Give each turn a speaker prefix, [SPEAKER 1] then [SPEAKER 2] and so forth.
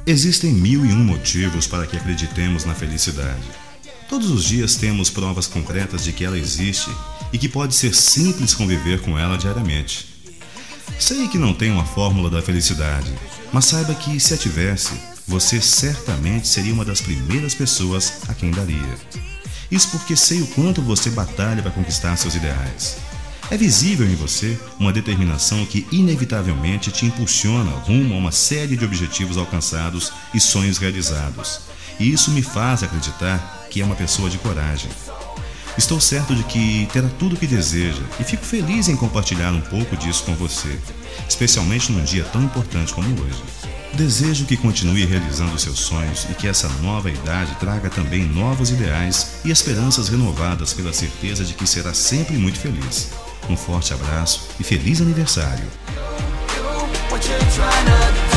[SPEAKER 1] Existem 1001 motivos para que acreditemos na felicidade. Todos os dias temos provas concretas de que ela existe e que pode ser simples conviver com ela diariamente. Sei que não tem uma fórmula da felicidade, mas saiba que se a tivesse, você certamente seria uma das primeiras pessoas a quem daria. Isso porque sei o quanto você batalha para conquistar seus ideais. É visível em você uma determinação que inevitavelmente te impulsiona rumo a uma série de objetivos alcançados e sonhos realizados. E isso me faz acreditar que é uma pessoa de coragem. Estou certo de que terá tudo o que deseja e fico feliz em compartilhar um pouco disso com você, especialmente num dia tão importante como hoje. Desejo que continue realizando seus sonhos e que essa nova idade traga também novos ideais e esperanças renovadas pela certeza de que será sempre muito feliz. Um forte abraço e feliz aniversário!